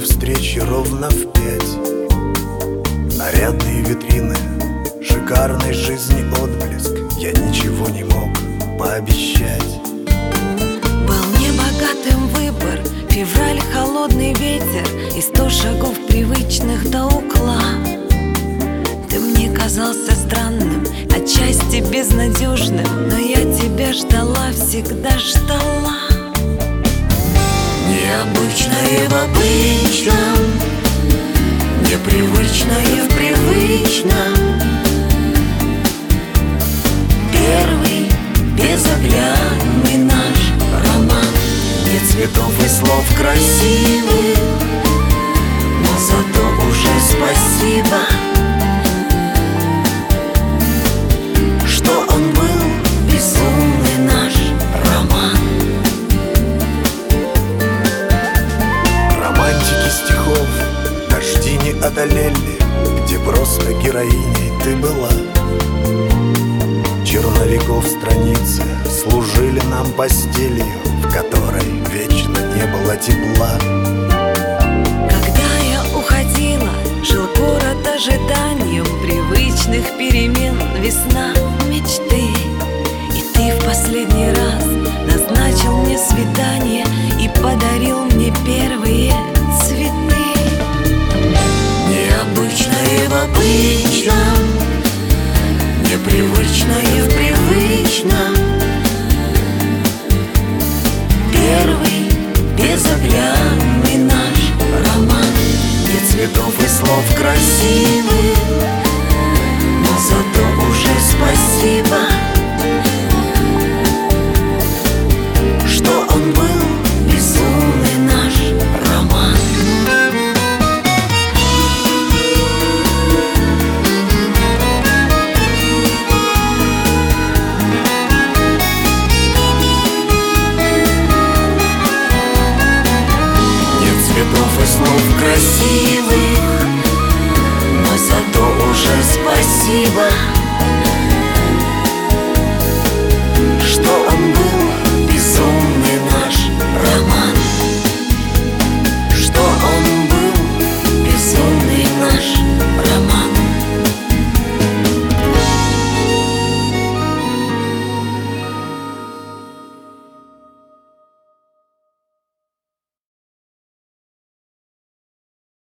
встречи ровно в 5. Нарядные витрины, шикарной жизни отблеск. Я ничего не мог пообещать. Был небогатым выбор, февраль, холодный ветер и 100 шагов привычных до угла. Ты мне казался странным, отчасти безнадежным, но я тебя ждала, всегда ждала. Необычное в обычном, непривычное в привычном. Первый безоглядный наш роман. Нет цветов и слов красивых, но зато уже спасибо, что он был безумный наш роман. Романтики стихов дожди не одолели, где просто героиней ты была. Черновиков страницы служили нам постелью, в которой вечно не было тепла. Когда я уходила, жил город ожиданием привычных перемен. Весна мечты, и ты в последний раз назначил мне свидание и подарил мне первые цветы. Необычное в обычном, непривычное в привычном. Первый безоглядный наш роман. Нет цветов и слов красивых, но зато